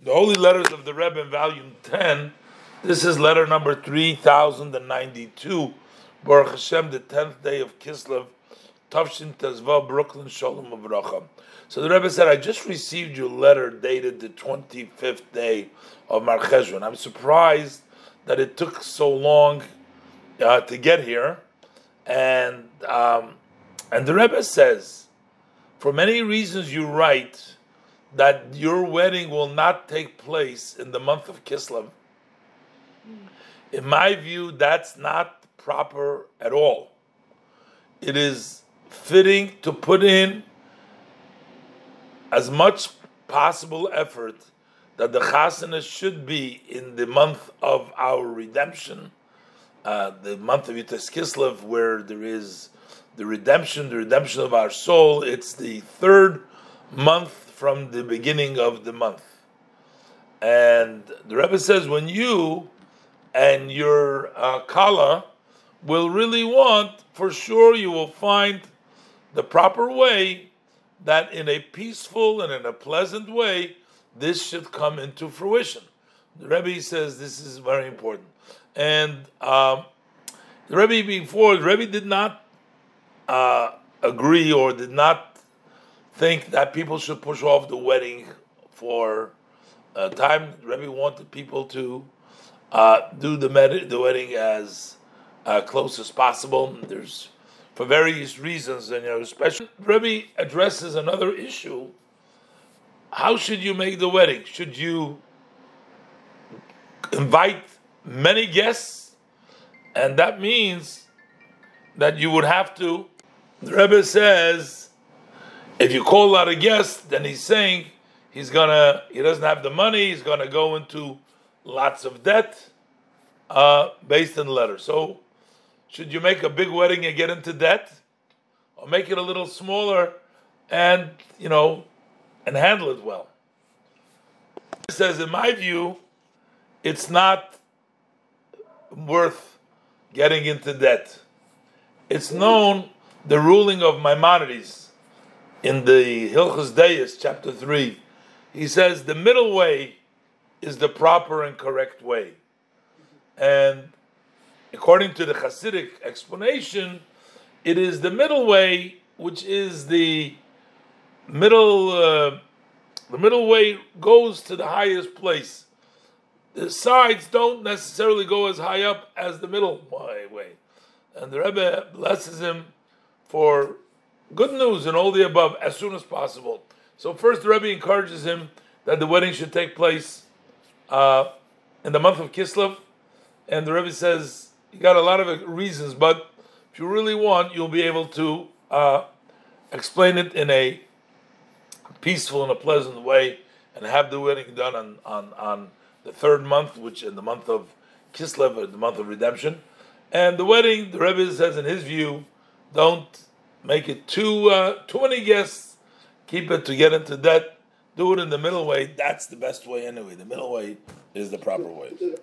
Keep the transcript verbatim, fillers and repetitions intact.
The Holy Letters of the Rebbe in Volume ten. This is letter number three thousand ninety-two. Baruch Hashem, the tenth day of Kislev, Tavshin Tezvav, Brooklyn, Shalom Uvracha. So the Rebbe said, I just received your letter dated the twenty-fifth day of Mar Cheshvan. I'm surprised that it took so long uh, to get here. And um, and the Rebbe says, for many reasons you write that your wedding will not take place in the month of Kislev. In my view, that's not proper at all. It is fitting to put in as much possible effort that the chasana should be in the month of our redemption, uh, the month of Yutas Kislev, where there is the redemption, the redemption of our soul. It's the third month from the beginning of the month. And the Rebbe says, when you and your uh, kala will really want, for sure you will find the proper way that in a peaceful and in a pleasant way, this should come into fruition. The Rebbe says this is very important. And um, the Rebbe before, the Rebbe did not uh, agree or did not think that people should push off the wedding for a time. The Rebbe wanted people to uh, do the, med- the wedding as uh, close as possible. There's, for various reasons, and you know, especially the Rebbe addresses another issue. How should you make the wedding? Should you invite many guests? And that means that you would have to, the Rebbe says, if you call a lot of guests, then he's saying he's gonna, he doesn't have the money, he's gonna go into lots of debt uh, based on the letter. So, should you make a big wedding and get into debt, or make it a little smaller and, you know, and handle it well? It says, in my view, it's not worth getting into debt. It's known, the ruling of Maimonides, in the Hilchos Deis, chapter three, he says the middle way is the proper and correct way. And according to the Hasidic explanation, it is the middle way, which is the middle, uh, the middle way goes to the highest place. The sides don't necessarily go as high up as the middle way. And the Rebbe blesses him for good news and all the above as soon as possible. So first the Rebbe encourages him that the wedding should take place uh, in the month of Kislev. And the Rebbe says, you got a lot of reasons, but if you really want, you'll be able to uh, explain it in a peaceful and a pleasant way and have the wedding done on, on, on the third month, which in the month of Kislev, or the month of redemption. And the wedding, the Rebbe says in his view, don't make it too uh, too many guests. Keep it to get into debt. Do it in the middle way. That's the best way anyway. The middle way is the proper way.